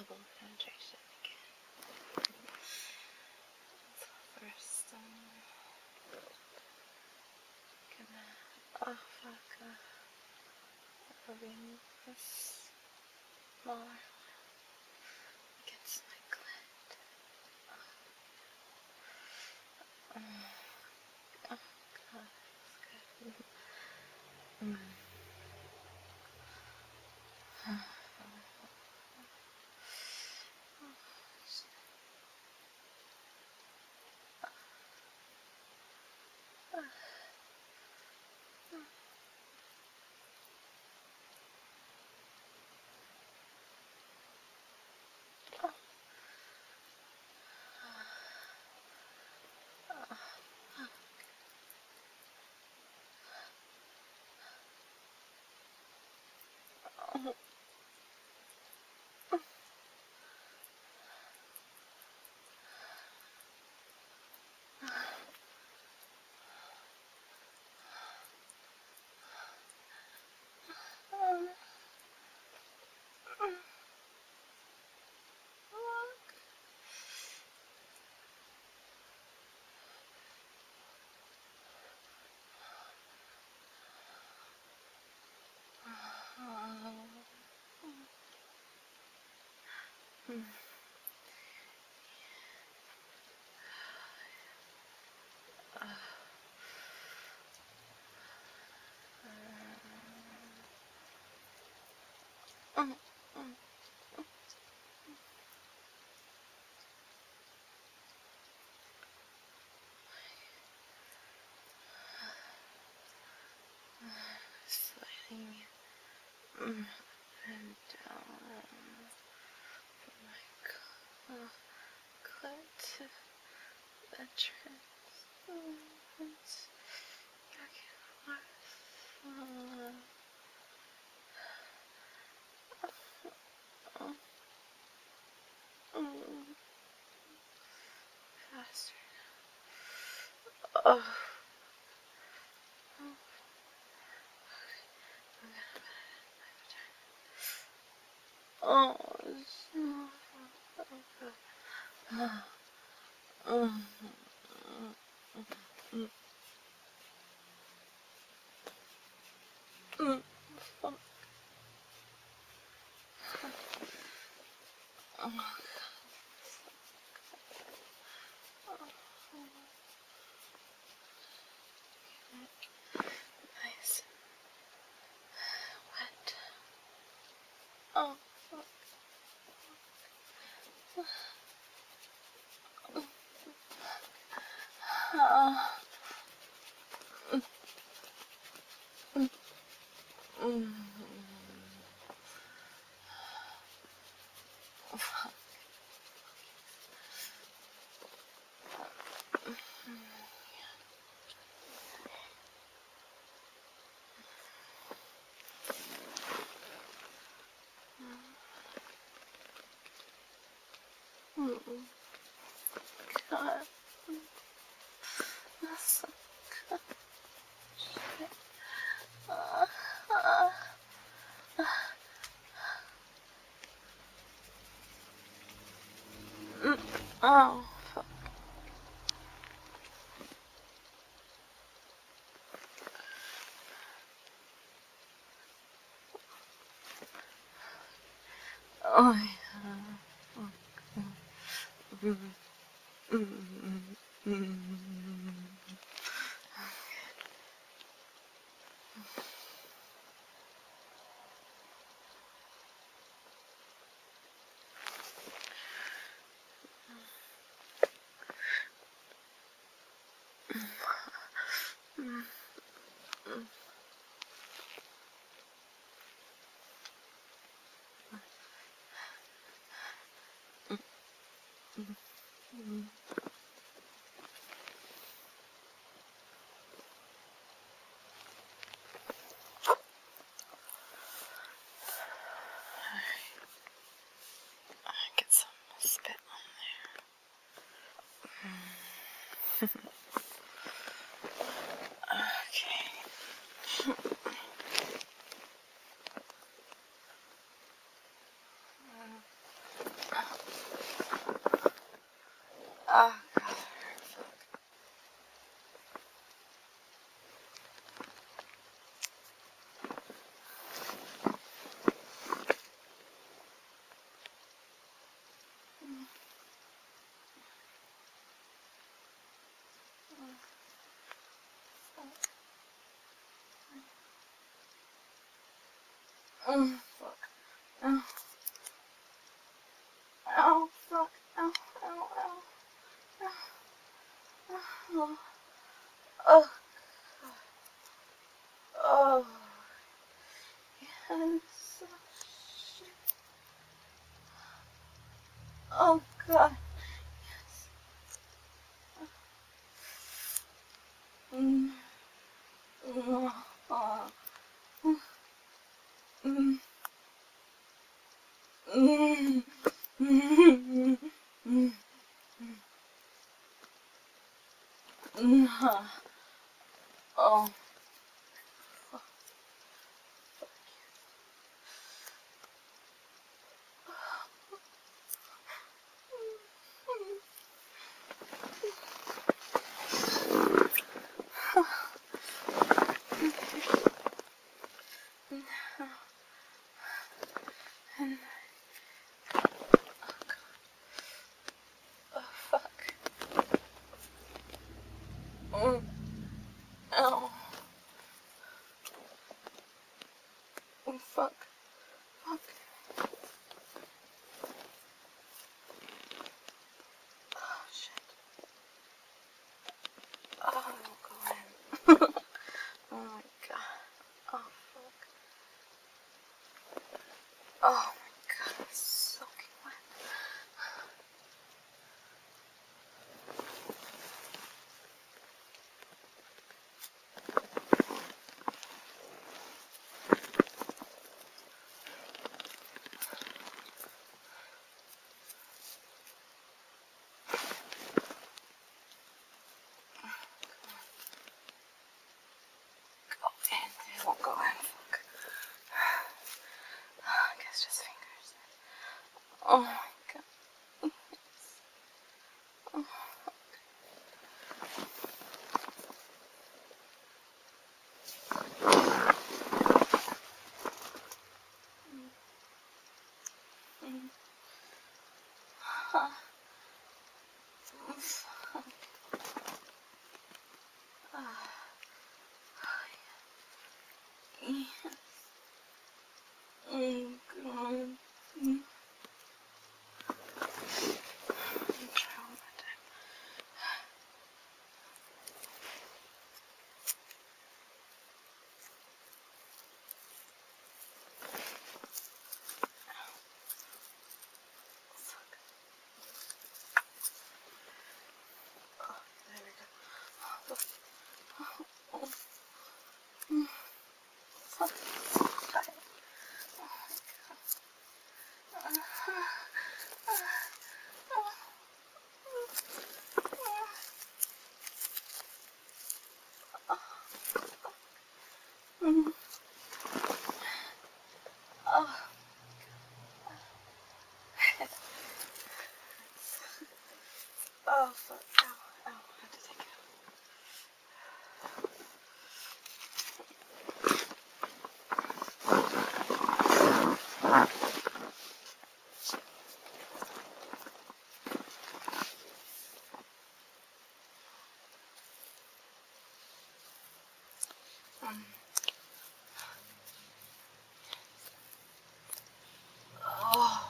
double penetration again. So first, gonna remove this smaller one against my clit. Oh god, that's good. Sliding and down from my clit to the entrance. Back and forth. Faster. Oh. Oh, it's not nice wet. Oh. God. That's so good. Oh. Oh, yeah. Get some spit on there. Fuck. Ow. Ow, fuck. Ow, ow, ow. Ow. Oh. Oh. Yes. Oh, God. Yes. Mm. Mm. Oh. Mm. Mm. Mm. Mm. Mm. Oh. Oh, fuck. Oh. Ow. Oh, fuck. Fuck. Oh, shit. Oh, go in. Oh, my God. Oh, fuck. Oh, my God. It's soaking wet. Go in. It won't go in. Fuck. I guess just fingers. Oh, my God. Oh. Mm. Ah. Ah. Yeah. God. Mm. Try one more time. Fuck. Oh, there we go. Oh, oh, mm. Fuck. Got it. Mm. Oh. Oh, fuck. Ow. Ow. I have to take it out. Oh.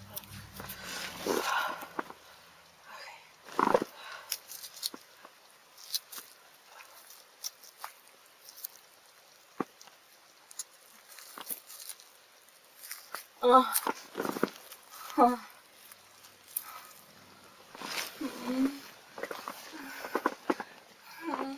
Oh. Oh. Mm. Mm.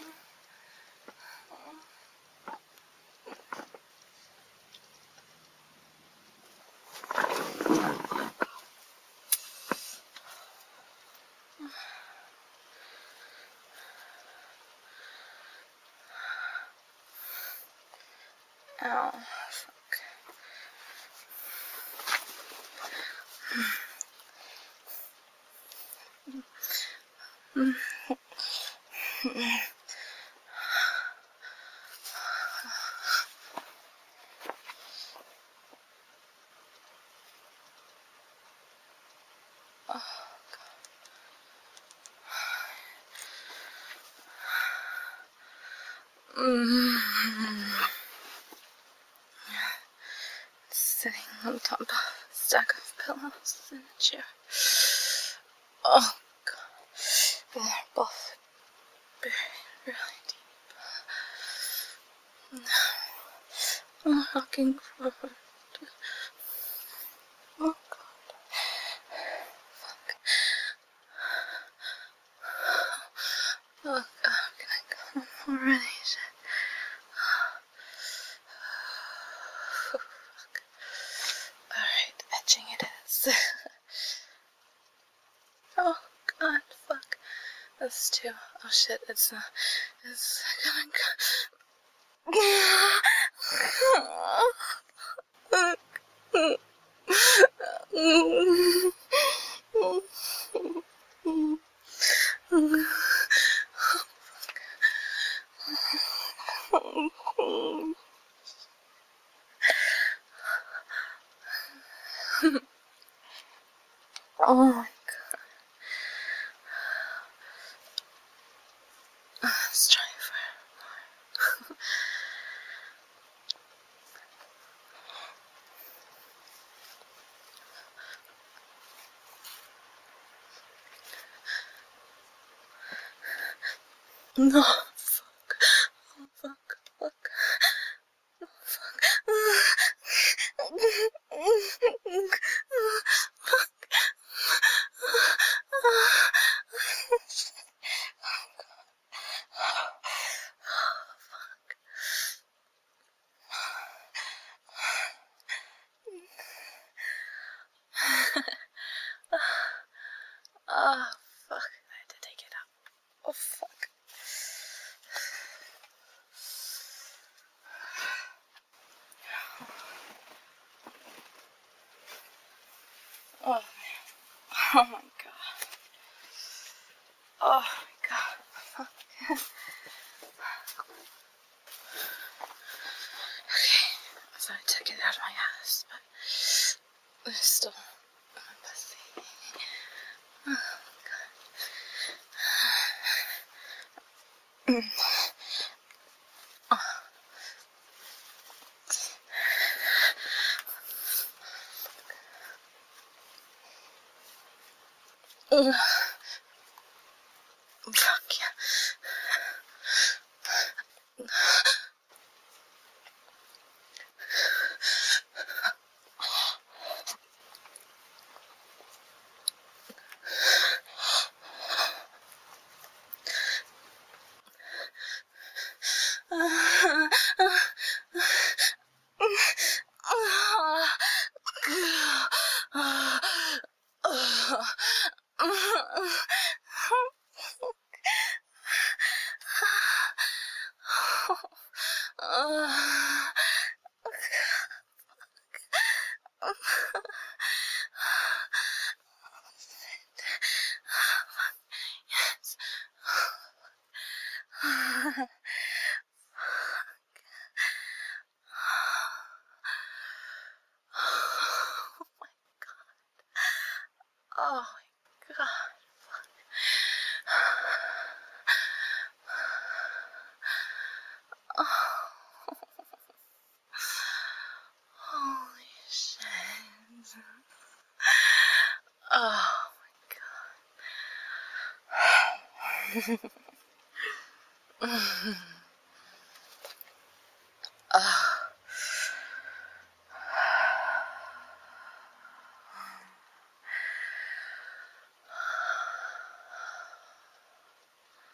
Ow. Fuck. Mm. Mm. on top of a stack of pillows in the chair. Oh God, they're both buried really deep. I'm rocking forward. Oh God, fuck. Oh God, can I come already? Shit. Fuck. Alright, etching it is. Oh God, fuck. That's two. Oh shit, it's not. It's coming. Oh my God. Let's try for no. Fuck. Oh fuck. Fuck. Oh fuck. Oh fuck. I had to take it out. Oh fuck. Oh man. Oh my God. Oh my God. Fuck. Okay. So I took it out of my ass, but it's still my pussy. Oh God. Fuck yeah. Oh my God. Oh, holy shit. Oh my God.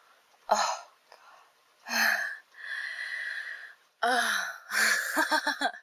Oh.